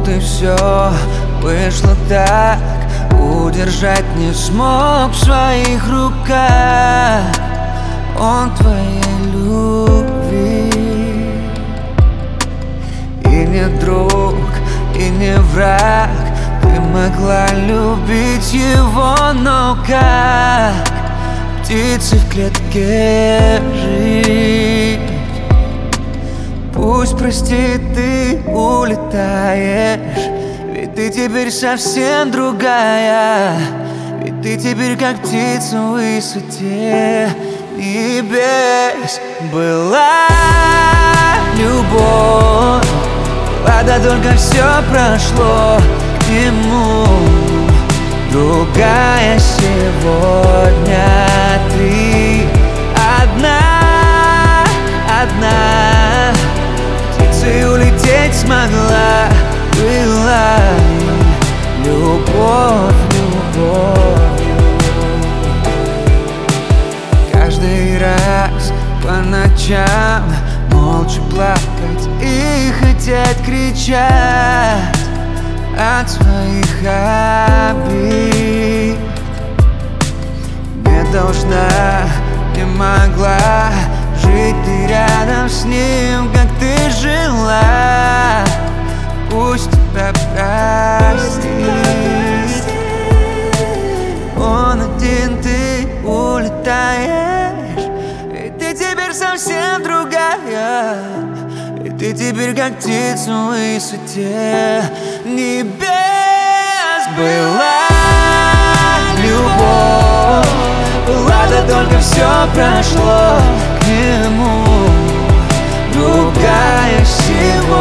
Вот и все вышло так, удержать не смог в своих руках он твоей любви. И не друг, и не враг, ты могла любить его, но как птицы в клетке жить? Пусть, прости, ты улетаешь, ведь ты теперь совсем другая. Ведь ты теперь как птица в высоте небес. Была любовь, была, да только все прошло к нему. Другая сегодня ты одна, одна. Птицей улететь смогла, была любовь, любовью. Каждый раз по ночам молча плакать и хотеть кричать от своих обид. Не должна, не могла жить ты рядом с ним, как ты жила. Пусть тебя простит, он один, ты улетаешь, и ты теперь совсем другая. И ты теперь как птица в высоте небес. Была любовь, была, да только все прошло к нему. Другая сегодня